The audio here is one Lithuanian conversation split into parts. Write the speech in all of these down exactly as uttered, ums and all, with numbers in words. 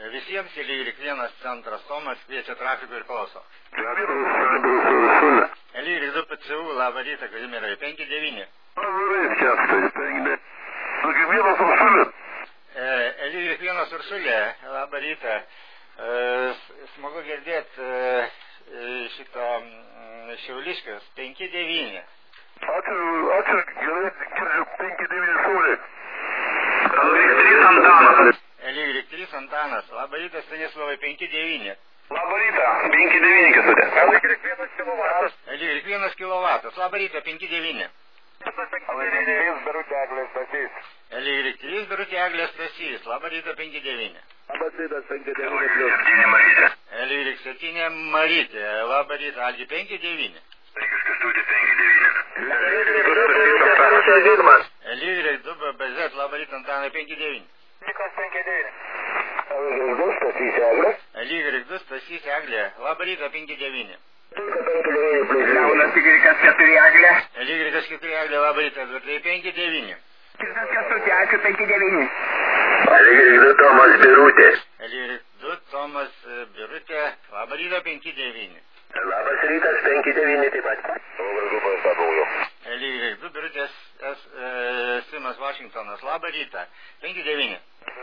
Visiems L Y vienas centras Tomas kviečia trafikų ir klauso. L Y du P C U, labą rytą, Kazimierai, penki devyni. L Y vienas Uršulė, labą rytą. Smagu girdėti šitą Šiauliškas, penki devyni. Ačiū, ačiū, gerai, girdžiu, penki devyni Šaulė. L Y trys Antanas. L Y trys Antanas, labą rytą, Stanislavai, penki devyni. Labą rytą, penki devyni Kęstutė. L Y vienas kilovatas. L Y vienas kilovatas, labą rytą, penki devyni. L Y trys Birutė Eglės Stasys. L Y trys Birutė Eglės Stasys, labą rytą, penki devyni. Labas rytas, penki devyni plius. L Y septyni Marytė, labą rytą, Algi, penki devyni. Kęstutė, penki devyni. L Y du B B Z, labą rytą, Antanai, penki devyni. Nikas penki devyni. L Y du Stasys Eglė. L Y du Stasys Eglė, labą rytą, penki devyni. Leonas Igrikas keturi Eglė. L Y keturi Eglė, labą rytą, Edvardai, penki devyni. Kirtas Kęstutė, ačiū, penki devyni. L Y du Tomas Birutė. L Y du Tomas Birutė, labą rytą, penki devyni. Labas rytas, penki devyni taip pat. L Y du Birutės S, e, Simas Vašingtonas, labą rytą, penki devyni.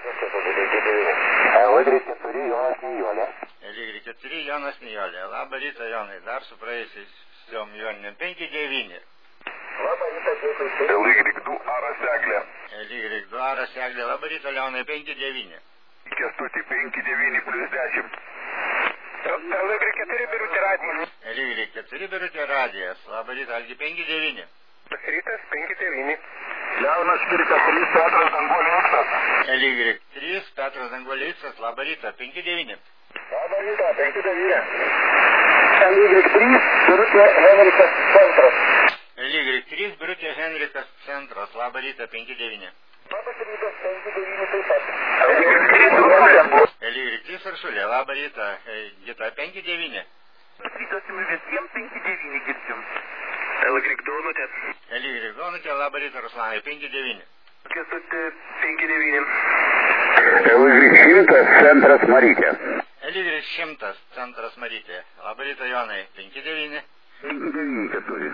L Y keturi Jonas Nijolė. L Y keturi Jonas Nijolė, labą rytą, Jonai, dar su praėjusiom Joninėm, penki devyni. Labą rytą, L Y du Aras Eglė. L Y du Aras Eglė, labą rytą, Leonai, penki devyni. Kęstutį penki devyni plus dešimt. L Y keturi Birutė Radijas. L Y keturi Birutė Radijas, labą rytą, Algi, penki devyni. Rytas, penki devyni. Leonas Špirikas trys Petras Danguolėcas. L Y trys Petras Danguolėcas, labą rytą, penki devyni. Labą rytą, penki devyni. L Y trys Birutė Henrikas Centras. L Y trys Birutė Henrikas Centras, labą rytą, penki devyni. Labas rytas, penki devyni taip pat. L Y trys Uršulė, labą rytą, Gita, penki devyni. Rytas jums visiems penki devyni girdim. L Y Donutė. L Y Donutė, labą rytą, Ruslanai, penki devyni. Kęstutė, penki devyni. L Y šimtas Centras Marytė. L Y šimtas Centras Marytė, labą rytą, Jonai, penki devyni. penki devyni keturi.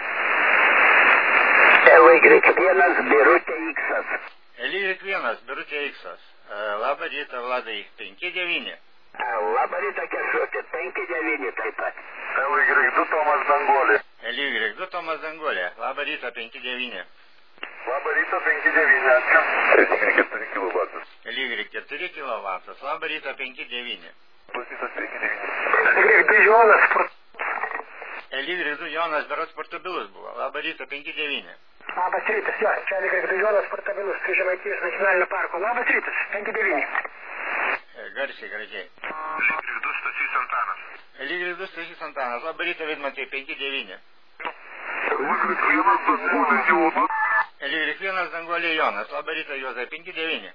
L Y vienas Birutė Iksas. L Y vienas Birutė Iksas, labą rytą, Vladai, penki devyni. Labą rytą, Kęstutė, penki devyni taip pat. L Y du Tomas Danguolė. L Y du Tomas Danguolė, labą rytą, penki devyni. Labą rytą, penki devyni, ačiū. L Y keturi kilovatas. L Y keturi kilovatas, labą rytą, penki devyni. Klausytas penki devyni. L Y du Jonas. L Y du Jonas berods portabilus buvo, labą rytą, penki devyni. Labas rytas, jo, čia L Y du Jonas portabilus prie Žemaitijos nacionalinio parko. Labas rytas, penki devyni. Garsiai, gražiai. L Y du Stasys Antanas. L Y du Stasys Antanas, labą rytą, Vidmantai, penki devyni. L Y vienas Danguolė Jonas, labą rytą, Juozai, penki devyni.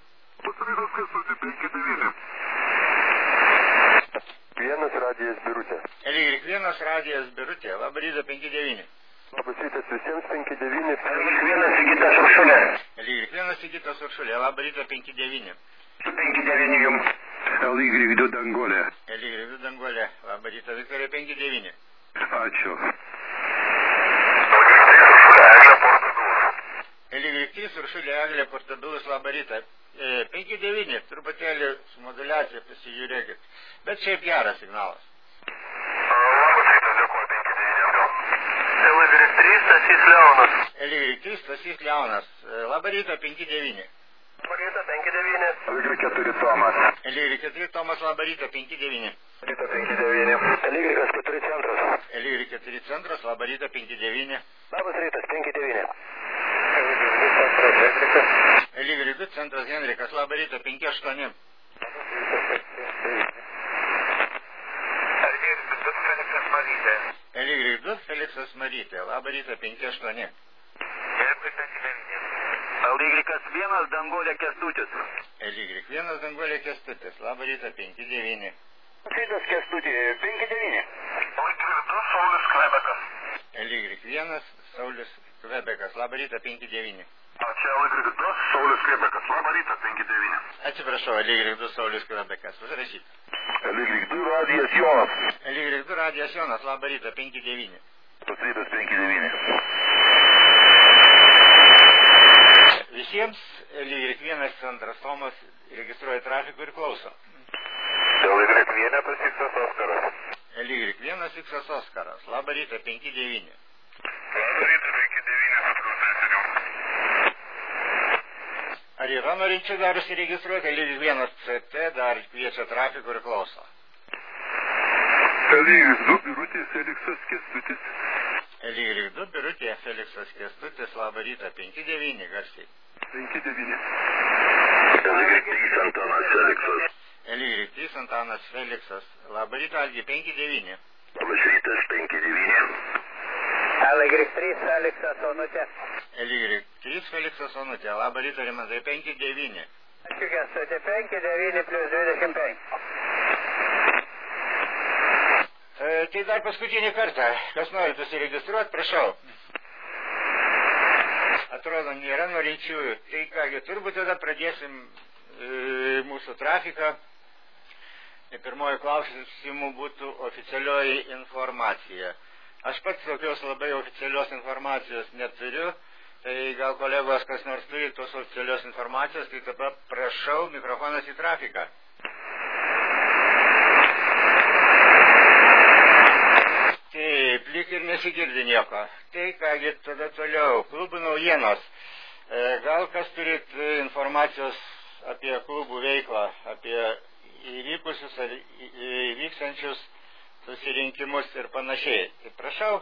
Vienas Radijas Birutė. L Y vienas Radijas Birutė, labą rytą, penki devyni. Labas rytas visiems, penki devyni. L Y vienas Sigitas Uršulė. L Y vienas Sigitas Uršulė, labą rytą, penki devyni. penki devyni jums. L Y du Danguolė. L Y du Danguolė, labą rytą, Viktorija, penki devyni. Ačiū. L Y trys Uršulė Eglė portabilus, labą rytą. penki devyni, truputėlį su moduliacija pasižiūrėkit. Bet šiaip geras signalas. L Y trys Stasys Leonas. L Y trys Stasys Leonas, labą rytą, penki devyni. Labą rytą, penki devyni. L Y keturi Tomas. L Y keturi Tomas, labą rytą, penki devyni. Ryto penki devyni. L Y keturi Centras. L Y keturi Centras, labą rytą, penki devyni. Labas rytas, penki devyni. L Y du Centras Henrikas, labą rytą, penki aštuoni. L Y du Feliksas Marytė. L Y du Feliksas Marytė, labą rytą, penki aštuoni. L Y vienas Danguolė Kęstutis. L Y vienas Danguolė Kęstutis, labą rytą, penki devyni. Rytas Kęstutį, penki devyni. L Y du Saulius Klebekas. L Y vienas, Saulius Kvebekas. Labą rytą, penki devyni. Čia L Y du, Saulius Kvebekas. Labą rytą, penki devyni. Atsiprašau, L Y du, Saulius Kvebekas. Užrašyti. L Y du, radijas Jonas. L Y du, radijas Jonas. Labą rytą, penki devyni. Tas rytas, penki devyni. Visiems L Y vienas antras Tomas registruoja trafikų ir klauso. L Y vienas Iksas Oskaras. L Y vienas Iksas Oskaras. Labą rytą, penki devyni. Labą rytą, penki devyni, paklausėsiniu. Ar yra norinčių dar užsiregistruoti? L Y vienas C T dar kviečia trafikų ir klauso. L Y du, Birutė Feliksas Kęstutis. L Y du, Birutė Feliksas Kęstutis. Labą rytą, penki devyni, garsiai. penki devyni. L Y trys Antanas Feliksas. L Y trys Antanas Feliksas. Labą rytą, Algi, penki devyni. Labas rytas, penki devyni. L Y trys Feliksas Onutė. L Y trys Feliksas Onutė. Labą rytą, Rimantai, penki devyni. Ačiū, Kęstuti, penki devyni plius dvidešimt penki. E, tai dar paskutinį kartą. Kas nori susiregistruoti, prašau. Atrodo, nėra norinčiųjų. Tai kągi, turbūt tada pradėsim e, mūsų trafiką. Pirmoji klausimų būtų oficialioji informacija. Aš pats tokios labai oficialios informacijos neturiu. Tai gal kolegos kas nors turi tos oficialios informacijos, tai tada prašau mikrofonas į trafiką. Taip, lyg ir nesigirdi nieko. Tai kągi, tada toliau. Klubų naujienos. E, gal kas turit informacijos apie klubų veiklą, apie įvykusius ar įvyksančius susirinkimus ir panašiai. Tai prašau.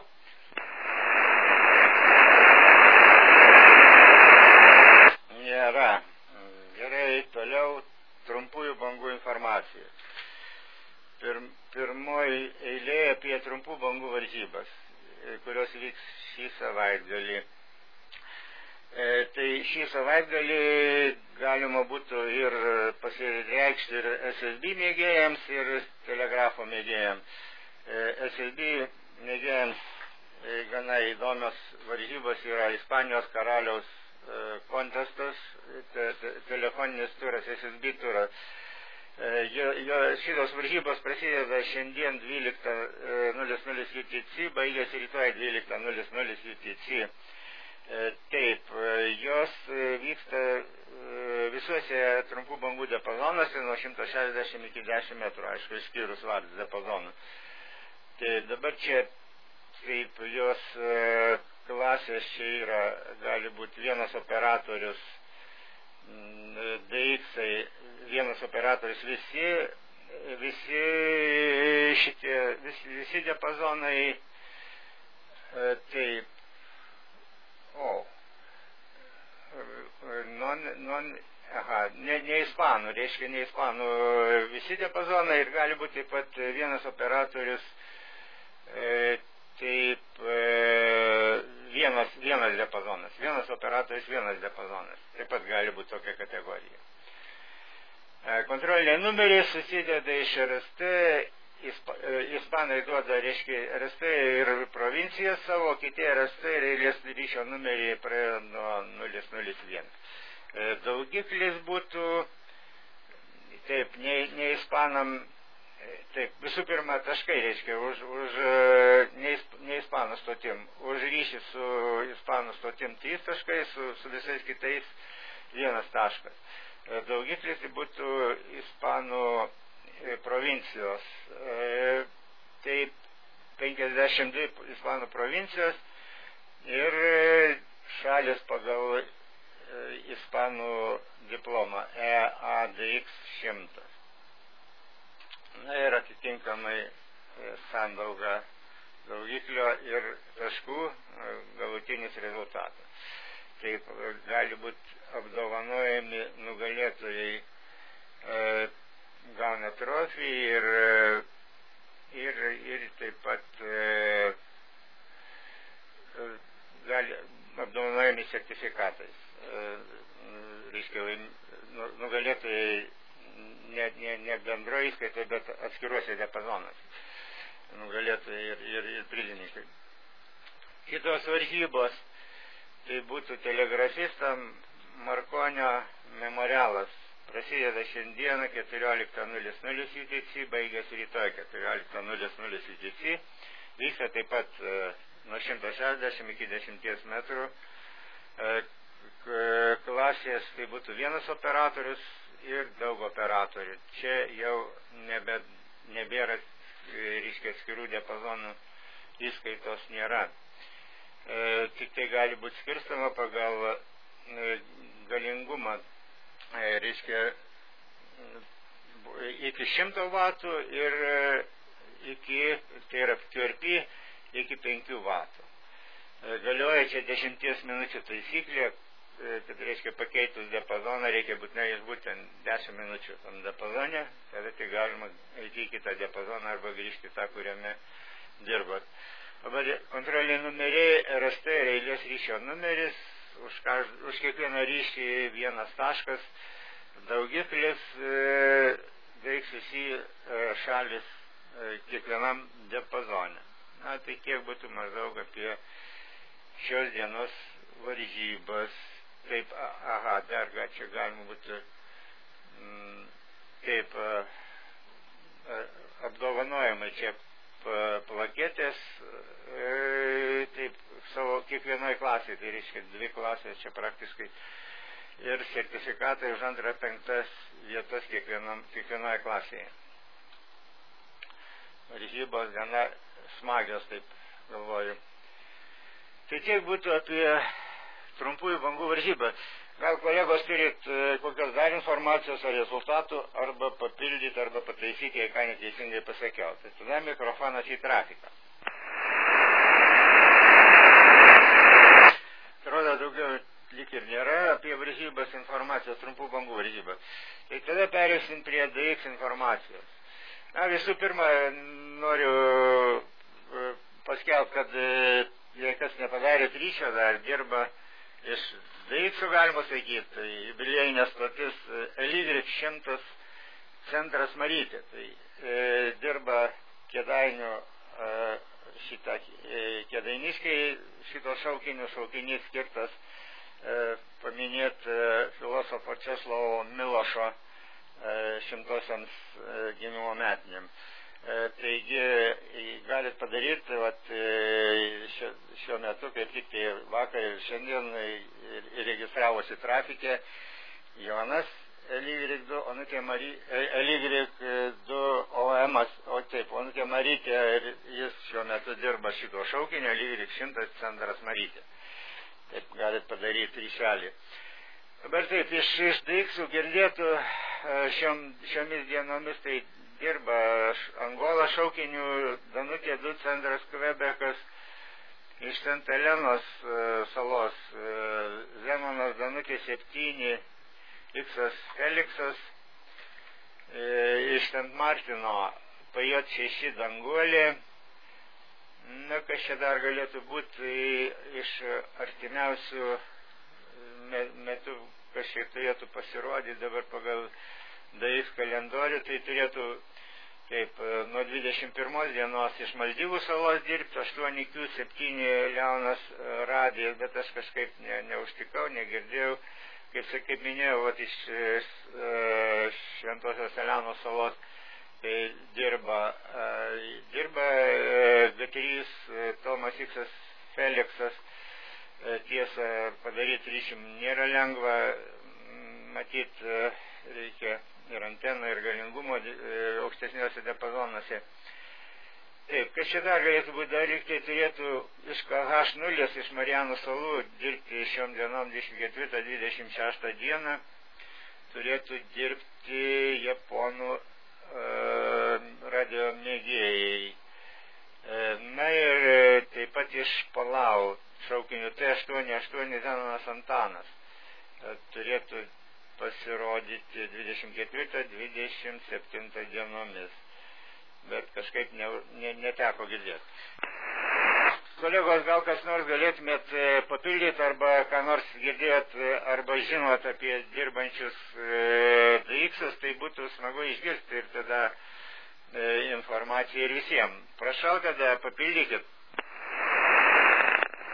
Nėra. Gerai, toliau trumpųjų bangų informacija. Pir, pirmoji eilė apie trumpų bangų varžybas, kurios vyks šį savaitgalį. E, tai šį savaitgalį galima būtų ir pasireikšti ir S S B mėgėjams, ir telegrafo mėgėjams. E, S S B mėgėjams e, gana įdomios varžybos yra Ispanijos karaliaus e, kontestas, te, te, telefoninis turas, S S B turas. Jo, jo, šitos varžybos prasideda šiandien dvyliktą nulis nulis U T C, baigėsi rytoj dvyliktą nulis nulis U T C. Taip, jos vyksta visuose trumpų bangų diapazonuose nuo šimto šešiasdešimt iki dešimt metrų, aišku, išskyrus vardas diapazonų. Tai dabar čia, kaip jos klasės čia yra, gali būti vienas operatorius, D X-ai, vienas operatorius, visi, visi šitie, visi, visi diapazonai, e, taip, o, non, non, aha, ne, ne ispanų, reiškia ne ispanų, visi diapazonai ir gali būti taip pat vienas operatorius, e, taip, e, vienas, vienas diapazonas, vienas operatorius, vienas diapazonas, taip pat gali būti tokia kategorija. Kontroliniai numeriai susideda iš R S T, ispa, ispanai duoda, reiškia, R S T ir provincijas savo, kiti R S T ir eilės ryšio numeriai praėjo nuo nulis nulis vienas. Daugiklis būtų, taip, ne, ne ispanam, taip, visų pirma taškai, reiškia, už, už ne, ne ispanų stotim, už ryšį su ispanų stotim trys taškai, su, su visais kitais vienas taškas. Daugiklis būtų ispanų provincijos. Taip, penkiasdešimt dvi ispanų provincijos ir šalis pagal ispanų diplomą E A D X šimtas. Na ir atitinkamai sandauga daugiklio ir taškų galutinis rezultatas. Taip, gali būti apdovanojami nugalėtojai, e, gauna trofijai ir, ir, ir taip pat e, gali apdovanojami sertifikatais. E, reiškia, nugalėtojai ne, ne, ne bendroje įskaitoje, bet atskiruose diapazonuose. Nugalėtojai ir, ir, ir prizininkai. kitos varžybos, tai būtų telegrafistam Markonio memorialas. Prasideda šiandieną keturioliktą nulis nulis U T C, baigėsi rytoj keturioliktą nulis nulis U T C. Vyksta taip pat e, nuo šimto šešiasdešimt iki dešimties metrų. E, klasės tai būtų vienas operatorius ir daug operatorių. Čia jau nebe, nebėra, reiškia, skirų diapazonų įskaitos nėra. E, tik tai gali būti skirstama pagal e, galingumą. E, reiškia, iki šimto vatų ir iki, tai yra Q R P, iki penkių vatų. E, galioja čia dešimties minučių taisyklė, e, kad reiškia pakeitus diapazoną reikia būtinai išbūti dešimt minučių tam diapazone, tada tai galima eiti į kitą diapazoną arba grįžti tą, kuriame dirbat. Dabar kontroliniai numeriai, R S T ir eilės ryšio numeris, už, každ, už kiekvieną ryšį vienas taškas, daugiklis, e, veiks visi e, šalis e, kiekvienam diapazone. Na, tai kiek būtų maždaug apie šios dienos varžybas. Taip, aha, dar gal čia galima būtų m, taip a, a, apdovanojimai čia plaketės, e, taip, savo kiekvienoje klasėje, tai reiškia dvi klasės čia praktiškai, ir sertifikatai už antrą penktas vietas kiekvienam, kiekvienoje klasėje. Varžybos gana smagios, taip galvoju. Tai tiek būtų apie trumpųjų bangų varžybą. Gal kolegos turit kokios dar informacijos ar rezultatų, arba papildyti, arba pataisyti, ką neteisingai pasakiau. Tai tada mikrofonas į trafiką. Atrodo, daugiau lyg ir nėra apie varžybas informacijos, trumpų bangų varžybas. Tai tada perėsim prie D X informacijos. Na, visų pirma, noriu paskelbti, kad jei kas nepadarė ryšio, dar dirba iš D X, galima sakyti, tai jubiliejinė stotis L Y šimtas centras Marytė. Tai e, dirba Kėdainių e, šitą e, Kėdainiškiai, šito šaukinių šaukinys skirtas e, paminėti e, filosofo Česlovo Milošo e, šimtosiams e, gimimo metinėm. E, taigi, galit padaryti, vat, šio, šiuo metu, kaip tik tai vakar ir šiandien registravosi trafikė Jonas L Y du, Onutė Marytė, L Y du O M, o taip, Onutė Marytė, ir jis šiuo metu dirba šito šaukinio, L Y šimtas centras Marytė. Taip, galit padaryti ryšelį. Dabar taip, iš, iš D X girdėtų šiom, šiomis dienomis, tai dirba Angola šaukinių Danutė du centras Kvebekas, iš Sent Elenos salos Zenonas Danutė septyni Iksas Feliksas, iš Sent Martino P J šeši Danguolė. Na, kas čia dar galėtų būti iš artimiausių metų, kas čia turėtų pasirodyti dabar pagal D X kalendorių, tai turėtų taip, nuo dvidešimt pirmos dienos iš Maldyvų salos dirbti, aštuoni Q septyni Leonas radijas, bet aš kažkaip ne, neužtikau, negirdėjau. Kaip, kaip minėjau, vat, iš e, Šventosios Elenos salos tai dirba, e, dirba e, G trys e, Tomas Iksas Feliksas. E, tiesa, padaryti ryšim nėra lengva, matyt, e, reikia ir anteną, ir galingumo e, aukštesniuose diapazonuose. Taip, kas čia dar galėtų būti, dar liktai turėtų iš K H nulis, iš Marijanų salų dirbti šiom dienom dvidešimt ketvirtą dvidešimt šeštą dieną, turėtų dirbti japonų e, radio mėgėjai. E, na ir taip pat iš Palau šaukinių T aštuoni aštuoni Zenonas Antanas e, turėtų pasirodyti dvidešimt ketvirtą dvidešimt septintą dienomis. Bet kažkaip ne, ne, neteko girdėti. Kolegos, gal kas nors galėtumėt papildyti, arba ką nors girdėt, arba žinot apie dirbančius D X-us, tai būtų smagu išgirsti ir tada e, informaciją ir visiems. Prašau, tada papildykit.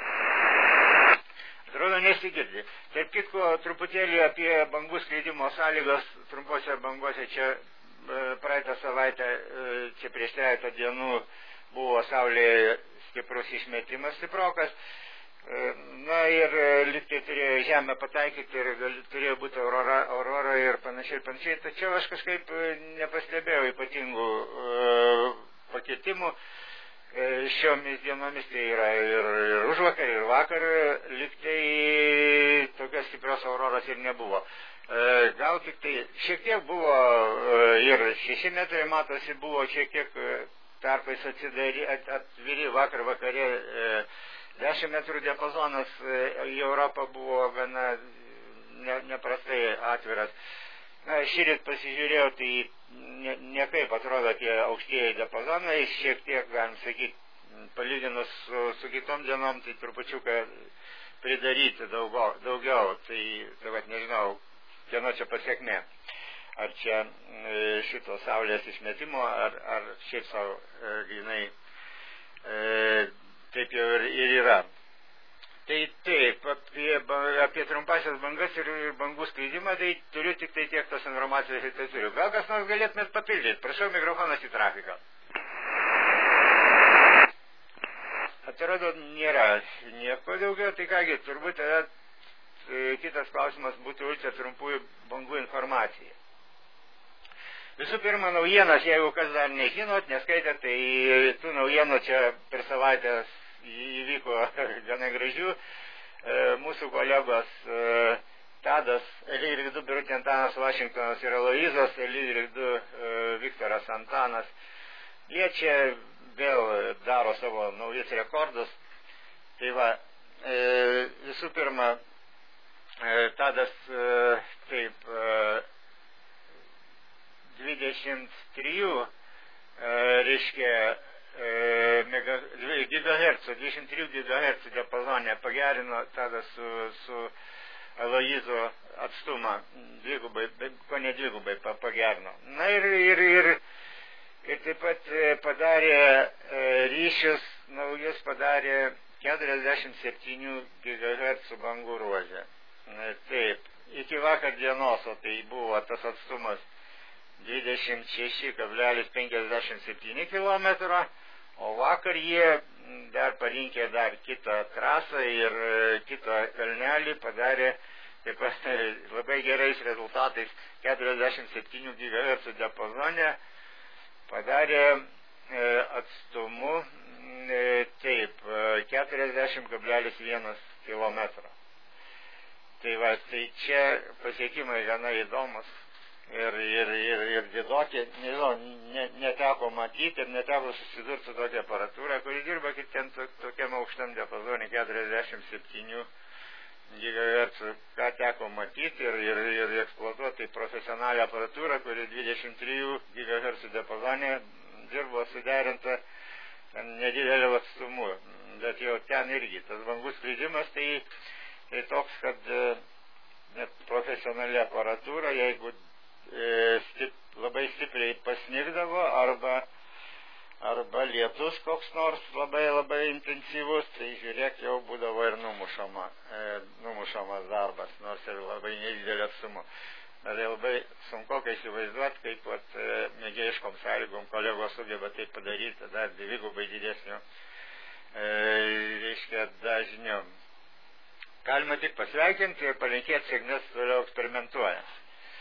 Atrodo, nesigirdi. Tarp kitko, truputėlį apie bangų skleidimo sąlygas trumpose bangose. Čia praeitą savaitę, čia prieš trejetą dienų buvo Saulėje stiprus išmetimas, stiprokas. Na ir liktai turėjo žemę pataikyti ir gal, turėjo būti aurora, aurora ir panašiai ir panašiai. Tačiau aš kažkaip nepastebėjau ypatingų e, pakitimų. E, šiomis dienomis tai yra ir, ir užvakar, ir vakar liktai tokios stiprios auroros ir nebuvo. E, gal tik tai šiek tiek buvo e, ir šeši metrai matosi, buvo šiek tiek tarpais atsidari, at, atviri vakar vakare. E, dešimt metrų diapazonas į Europą buvo gana ne, neprastai atviras. Na, šįryt pasižiūrėjau, tai ne, nekaip atrodo tie aukštieji diapazonai, šiek tiek, galim sakyti, palyginus su, su kitom dienom, tai trupučiuką pridaryti daugo, daugiau. Tai, tai vat, nežinau, kieno čia pasiekmė. Ar čia šito saulės išmetimo, ar, ar šiaip savo e, grinai e, taip jau ir, ir yra. Tai taip, apie, apie trumpasias bangas ir, ir bangų skleidimą, tai turiu tik tai tiek tos informacijos ir tai turiu. Gal kas nors galėtumėt papildyti? Prašau, mikrofonas į trafiką. Atrodo, nėra nieko daugiau, tai kągi, turbūt tada kitas klausimas būtų ultra trumpųjų bangų informacija. Visų pirma, naujienas, jeigu kas dar nežinot, neskaitėt, tai tų naujienų čia per savaitę įvyko gana gražių. E, mūsų kolegos e, Tadas, Elygrik du, Birutė Antanas Vašingtonas ir Aloizas, Elygrik du, e, Viktoras Antanas. Jie čia vėl daro savo naujus rekordus. Tai va, e, visų pirma, e, Tadas e, taip e, dvidešimt trijų e, reiškia Mega, gigahercų, dvidešimt trijų gigahercų diapazonė pagerino tada su, su Aloizo atstumą, dvigubai, ko ne dvigubai pagerino. Na ir, ir, ir, ir taip pat padarė ryšius, naujus padarė keturiasdešimt septynių gigahercų bangų ruožę. Taip, iki vakar dienos, o tai buvo tas atstumas dvidešimt šeši kablelis penkiasdešimt septyni kilometro. O vakar jie dar parinkė dar kitą trasą ir kitą kalnelį, padarė taip pat labai gerais rezultatais keturiasdešimt septynių gigahercų diapazone, padarė e, atstumu e, taip, keturiasdešimt kablelis vienas kilometro. Tai va, tai čia pasiekimai gana įdomus. Ir, ir, ir, ir didokie, nežinau, ne, neteko matyti ir neteko susidurti su tokia aparatūra, kuri dirba kaip ten to, tokiam aukštam diapazonė keturiasdešimt septynių gigahercų, ką teko matyti ir, ir, ir eksploatuoti profesionalią aparatūrą, kuri dvidešimt trijų gigahercų diapazonė dirbo suderinta nedideliu atstumu. Bet jau ten irgi tas bangų skleidimas tai, tai toks, kad net profesionali aparatūra, jeigu Stip, labai stipriai pasnigdavo arba, arba lietus koks nors labai labai intensyvus, tai žiūrėk, jau būdavo ir numušama, e, numušamas darbas, nors ir labai nedidelė atstumu. Bet labai sunku įsivaizduoti, kaip vat, e, mėgėjiškom sąlygom kolegos sugeba tai padaryti dar dvigubai didesniu e, reiškia dažniu. Galima tik pasveikinti ir palinkėti sėkmės toliau eksperimentuojant.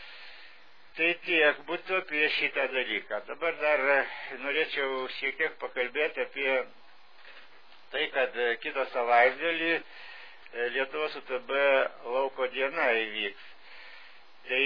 Tai tiek būtų apie šitą dalyką. Dabar dar norėčiau šiek tiek pakalbėti apie tai, kad kitą savaitgalį Lietuvos U T B lauko diena įvyks. Tai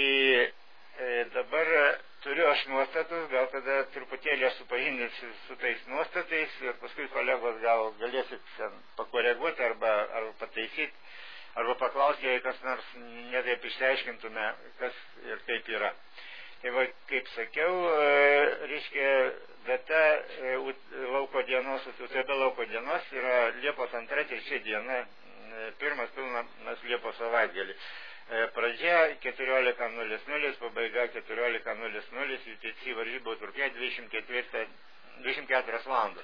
dabar turiu aš nuostatus, gal tada truputėlį supažindinsiu su tais nuostatais ir paskui kolegos gal galėsit pakoreguoti arba, arba pataisyti, arba paklausti, jei kas nors netaip išsiaiškintume, kas ir kaip yra. Tai va, kaip sakiau, reiškia, data lauko dienos, U T B lauko dienos yra Liepos antra, trečia diena, pirmas pilnas Liepos savaitgalį. Pradžia keturiolika nulis nulis, pabaiga keturiolika nulis nulis, U T C varžybų trukmė dvidešimt keturios valandos.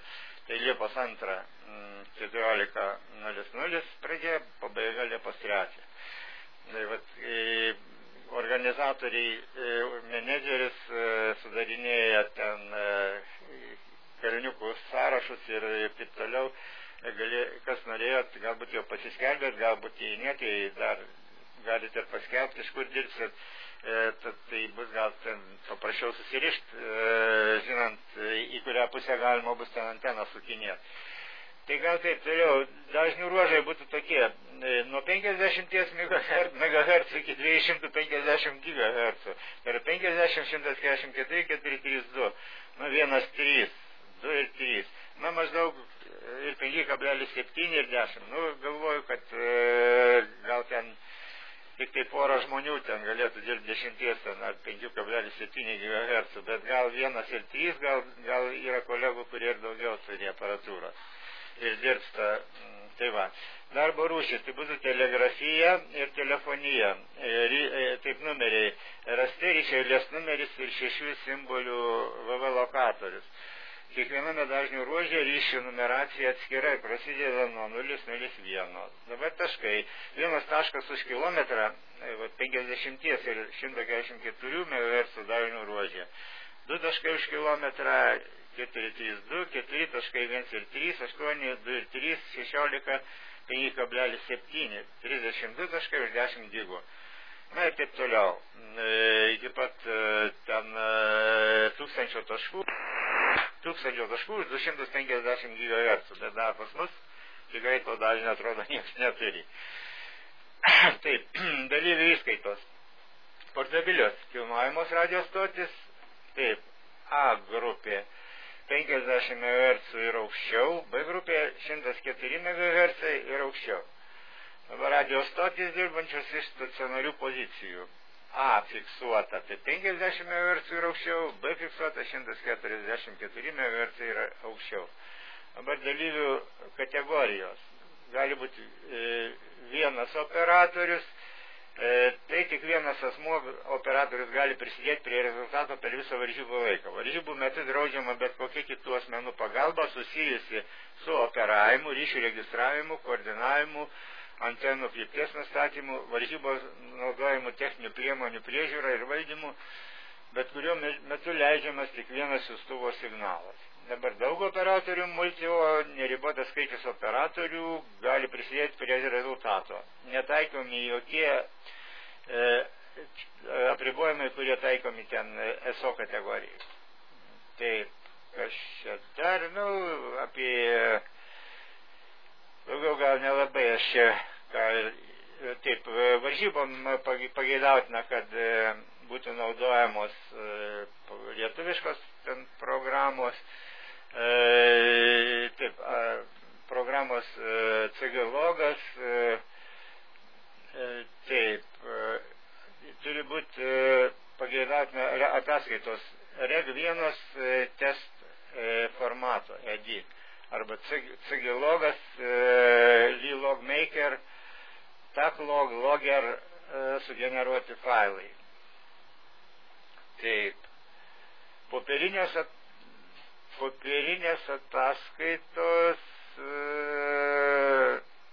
tai Liepos antrą keturiolika nulis nulis pradžia, pabaiga Liepos trečią. Tai vat, e, organizatoriai, e, menedžeris e, sudarinėja ten e, kalniukų sąrašus ir taip toliau. E, gali, kas norėjot, galbūt jau pasiskelbėt, galbūt jei ne, tai dar galite paskelbti, iš kur dirbsit. E, tad, tai bus gal ten paprasčiau susirišti, e, žinant, į kurią pusę galima bus ten anteną sukinėti. Tai gal taip toliau, dažnių ruožai būtų tokie, nuo penkiasdešimt megahercų iki dviejų šimtų penkiasdešimt gigahercų, tai yra penkiasdešimt, šimtas keturiasdešimt keturi, keturi trys du, nu vienas trys, du ir trys, na maždaug ir penki kablelis septyni ir dešimt, nu galvoju, kad e, gal ten tik tai porą žmonių ten galėtų dirbti dešimties ten ar penki kablelis septyni gigahercų, bet gal vienas ir trys, gal, gal yra kolegų, kurie ir daugiau turi aparatūros. Ir dirbsta, tai va, darbo rūšis, tai būtų telegrafija ir telefonija, ir, taip numeriai, rasti ryšio eilės numeris ir šešių simbolių V V lokatorius. Kiekviename dažnių ruože ryšio numeracija atskirai prasideda nuo nulis nulis vienas. Dabar taškai, vienas taškas už kilometrą, penkiasdešimt ir šimtas keturiasdešimt keturi megahercų dažnių ruože, du taškai už kilometrą, keturi trys du, keturi taškai vienas ir trys, aštuoni, du ir trys, šešiolika, penki kablelis septyni, trisdešimt du taškai už dešimt gigų. Na ir taip toliau. E, iki pat e, ten e, tūkstančio taškų, tūkstančio taškų už du šimtus penkiasdešimt gigahercų. Bet dar pas mus tikrai to dažnio atrodo niekas neturi. Taip, dalyvių įskaitos. Portabilios kilnojamos radijos stotis. Taip, A grupė penkiasdešimt megahercų ir aukščiau, B grupė šimtas keturi megahercai ir aukščiau. Dabar radijos stotis dirbančios iš stacionarių pozicijų. A fiksuota tai penkiasdešimt megahercų ir aukščiau, B fiksuota šimtas keturiasdešimt keturi megahercai ir aukščiau. Dabar dalyvių kategorijos. Gali būti e, vienas operatorius, E, tai tik vienas asmuo operatorius gali prisidėti prie rezultato per visą varžybų laiką. Varžybų metu draudžiama bet kokia kitų asmenų pagalba susijusi su operavimu, ryšių registravimu, koordinavimu, antenų krypties nustatymu, varžybos naudojimu techninių priemonių priežiūra ir valdymu, bet kuriuo metu leidžiamas tik vienas siųstuvo signalas. Dabar daug operatorių multi, o neribotas skaičius operatorių gali prisidėti prie rezultato. Netaikomi jokie e, apribojimai, kurie taikomi ten S O kategorijai. Taip, aš čia dar, nu, apie, daugiau gal nelabai aš čia, gal, taip, varžybom pageidautina, kad e, būtų naudojamos e, lietuviškos ten programos, E, taip, a, programos e, C G logas, e, e, taip, e, turi būti e, pageidautina ataskaitos reg vienas e, test e, formato, E D, arba C G logas, e, Log Maker, Taklog, Logger e, sugeneruoti failai. Taip, popierinės ataskaitos. Popierinės ataskaitos e,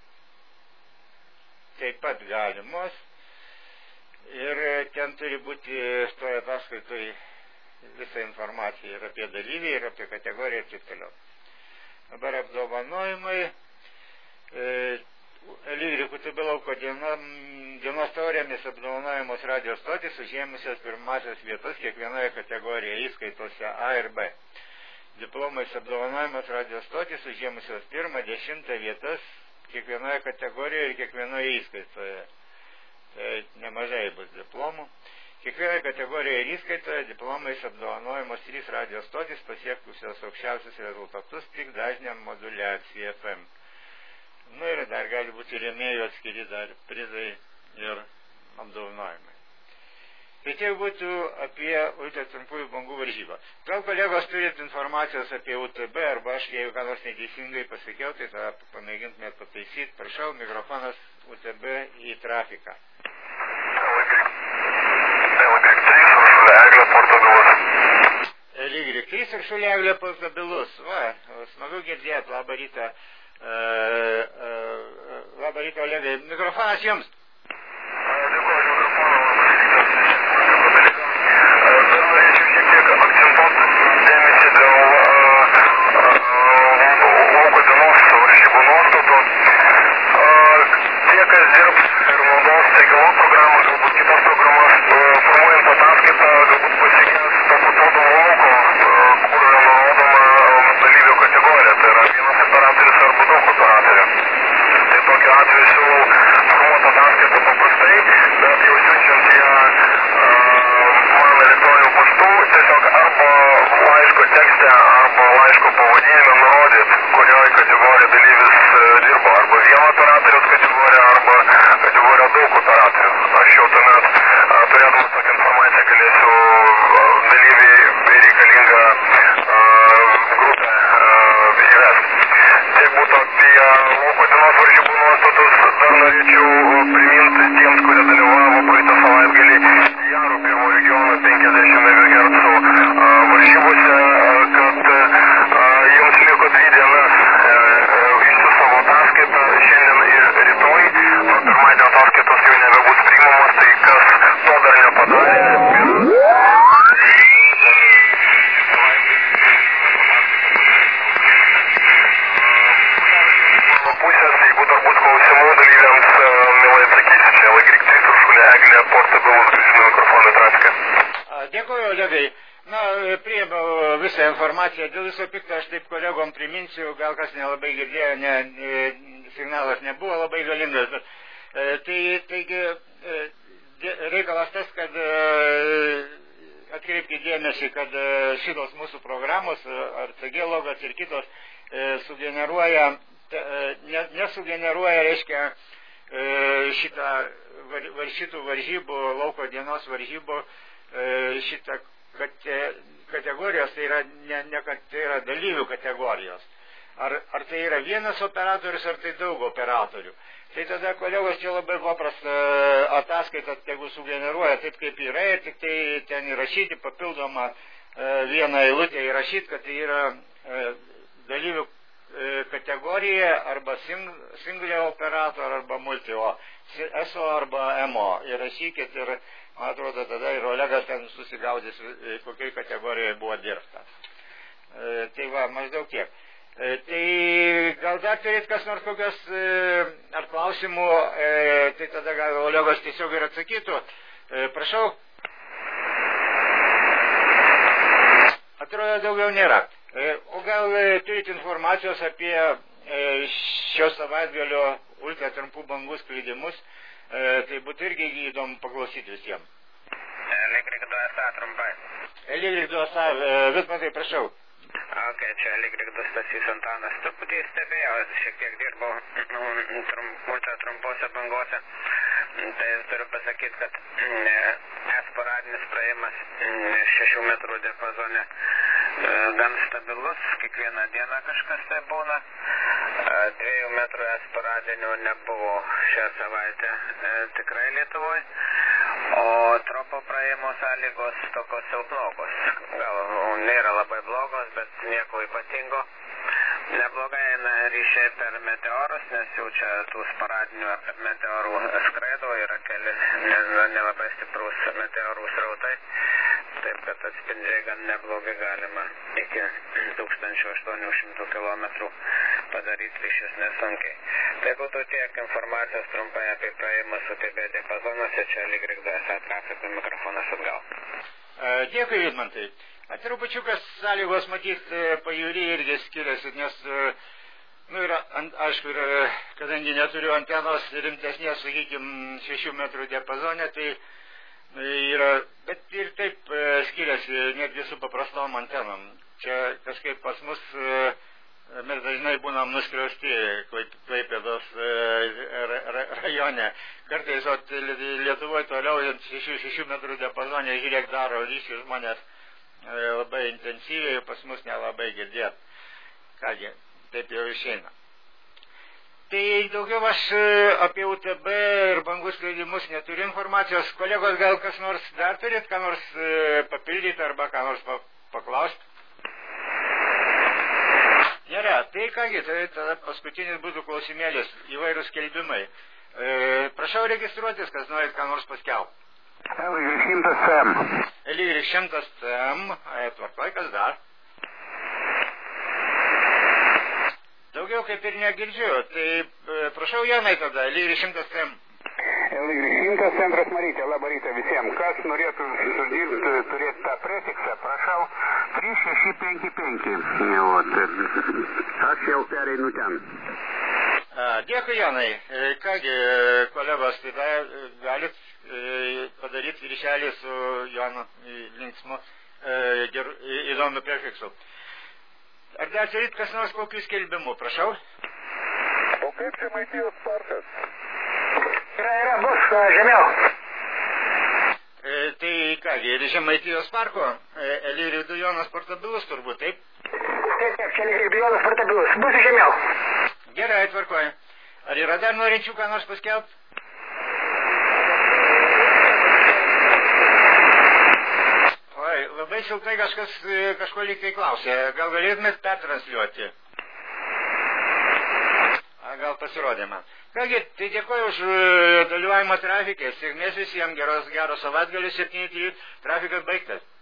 taip pat galimos ir ten turi būti toje ataskaitoje visa informacija ir apie dalyvį, ir apie kategoriją ir taip toliau. Dabar apdovanojimai. E, Lygiai Kutubė lauko dienom, dienos taurėmis apdovanojamos radijos stotis užėmusios pirmasias vietas kiekvienoje kategorijoje įskaitose A ir B. Diplomais apdovanojimas radijos stotis užėmusios pirmą, dešimtą vietas kiekvienoje kategorijoje ir kiekvienoje įskaitoje. Tai nemažai bus diplomų. Kiekvienoje kategorijoje ir įskaitoje diplomais apdovanojamos trys radijos stotis pasiekusios aukščiausius rezultatus tik dažniam moduliacijai F M. Nu ir dar gali būti rėmėjų atskiri dar prizai ir apdovanojimai. Tai tiek būtų apie ultratrumpųjų bangų varžybą. Gal kolegos turit informacijos apie U T B, arba aš, jeigu ką nors neteisingai pasakiau, tai tada pamėgintumėt pataisyti. Prašau, mikrofonas U T B į trafiką. Y trys ir šuliaglio stabilus. Va, smagu girdėti, labą rytą. Uh, uh, labą rytą, Olegai. Mikrofonas jums. Dėkuoju, mikrofoną, labas rytas. Dar norėčiau šiek tiek akcentuoti dėmesį dėl lauko dienos varžybų nuostatų. Tie, kas dirbs ir naudos Tegelo programą, galbūt kitas programas, formuojant ataskaitą, galbūt pasikės to papildomo lauko, kur yra nurodoma dalyvių kategorija. Tai yra vienas operatorius arba daug operatorių. Tai tokiu atveju siūlau formuoti ataskaitą paprastai, bet jau siunčiant ją man elektroniniu paštu, tiesiog arba laiško tekste, arba laiško pavadinime nurodyti, kurioje kategorijoje dalyvis dirbo, arba vieno operatoriaus kategorija, arba kategorija daug operatorių. Aš jau tuomet turėdamas tokią informaciją galėsiu dalyviai reikalingą grupę įvesti. Tiek būtų apie lauko dienos varžybų nuostatus. Dar norėčiau priminti tiems, kurie dalyvavo praeitą savaitgalį Jaro pirmo regiono penkiasdešimt megahercų varžybose, kad jums liko dvi dienas išsiųsti savo ataskaitą šiandien ir rytoj. Nuo pirmadienio ataskaitos jau nebebus priimamas, tai kas to dar nepadarė. Pusės, jeigu dar bus klausimų dalyviams, mielai atsakysiu. Čia Y trys ir šuliaglė portabilus, grįžinu mikrofoną trafiką. Dėkuoju, Olegai. Na, priėmiau visą informaciją. Dėl viso pikto aš taip kolegom priminsiu, gal kas nelabai girdėjo, ne, ne, signalas nebuvo labai galingas, bet e, tai, taigi e, reikalas tas, kad e, atkreipkite dėmesį, kad e, šitos mūsų programos, ar C G logas ir kitos, e, sugeneruoja, te, ne, nesugeneruoja, reiškia, e, šitą var, var, šitų varžybų, lauko dienos varžybų, e, šitą kate, kategorijos, tai yra, ne, ne, tai yra dalyvių kategorijos. Ar, ar tai yra vienas operatorius, ar tai daug operatorių. Tai tada, kolegos, čia labai paprasta ataskaita, tegu sugeneruoja taip, kaip yra, ir tik tai ten įrašyti papildomą e, vieną eilutę įrašyti, kad tai yra e, dalyvių e, kategorija arba sing, singlio operator arba multi, o S O arba M O. Įrašykit ir, man atrodo, tada ir Olegas ten susigaudys, kokiai kategorijoje buvo dirbta. E, tai va, maždaug tiek. E, tai gal dar turėt kas nors kokios e, ar klausimų, e, tai tada gal Olegas tiesiog ir atsakytų. E, prašau. Atrodo, daugiau nėra. E, o gal e, turite informacijos apie e, šio savaitgalio ultra trumpų bangų skleidimus, e, tai būtų irgi įdomu paklausyti visiems. Lygrik du S A trumpai. Lygrik du S A, e, Vidmantai, prašau. Ok, čia Lygrik du Stasys Antanas. Truputį stebėjau, šiek tiek dirbau trum, ultra trumpose bangose. Tai turiu pasakyti, kad S paradinis praėjimas šešių metrų diapazone gan stabilus, kiekvieną dieną kažkas tai būna. Dviejų metrų S paradinių nebuvo šią savaitę tikrai Lietuvoje. O tropo praėjimo sąlygos tokios silpnokos. Gal nėra labai blogos, bet nieko ypatingo. Neblogai eina ryšiai per meteorus, nes jau čia tų paradinių meteorų skraido, yra keli nelabai stiprus meteorų srautai. Taip, kad atspindžiai gan neblogai galima iki tūkstančio aštuonių šimtų kilometrų padaryti ryšius nesunkiai. Tai būtų tiek informacijos trumpai apie praėjimus U T B diapazonuose, čia Lygrik du S A trafiko mikrofonas atgal. Dėkui, Vidmantai. Trupučiukas sąlygos matyt pajūry irgi skiriasi, nes, nu, yra, aišku, yra, kadangi neturiu antenos rimtesnės, sakykime, šešių metrų diapazone, tai yra, bet ir taip skiriasi netgi su paprastom antenom. Čia kažkaip pas mus mes dažnai būnam nuskriausti Klaipėdos rajone. Kartais Lietuvoje toliau šešių metrų diapazone, žiūrėk, daro ryšių žmonės labai intensyviai, pas mus nelabai girdėt. Kągi, taip jau išeina. Tai daugiau aš apie U T B ir bangų skleidimus neturiu informacijos. Kolegos, gal kas nors dar turit, ką nors papildyti arba ką nors paklausti? Tai kągi, tai tada paskutinis būtų klausimėlis, įvairūs skelbimai. E, prašau registruotis, kas norit ką nors paskelbti. L Y šimtas C M. L Y šimtas C M, tvarkoj, kas dar? Daugiau kaip ir negirdžiu, tai e, prašau Janai tada, L Y šimtas C M. L Y šimtas centras Marytė, labą rytą visiems. Kas norėtų sudirbti, turėti tą prefiksą, prašau, trys šeši penki penki. Aš jau pereinu ten. A, dėkui, Janai. E, kągi, kolegos, tada galit e, padaryti ryšelį su Jonu linksmu e, ger, įdomiu prefiksu. Ar dar turit kas nors kokių skelbimų, prašau? O kaip Žemaitijos parkas? Yra, yra, bus uh, žemiau. E, tai kągi, ir Žemaitijos parko, e, Elyrijų dujonas portabilus turbūt, taip? Taip, taip, čia Elyrijų dujonas portabilus. Bus žemiau. Gerai, tvarkoj. Ar yra dar norinčių ką nors paskelbti? Oi, labai šiltai kažkas kažko lyg tai klausė. Gal galėtumėt pertransliuoti? A, gal pasirodė man. Kągi, tai dėkoju už dalyvavimą trafikė. Sėkmės visiems, geros, geros savaitgalius, septyni trys, trafikas baigtas.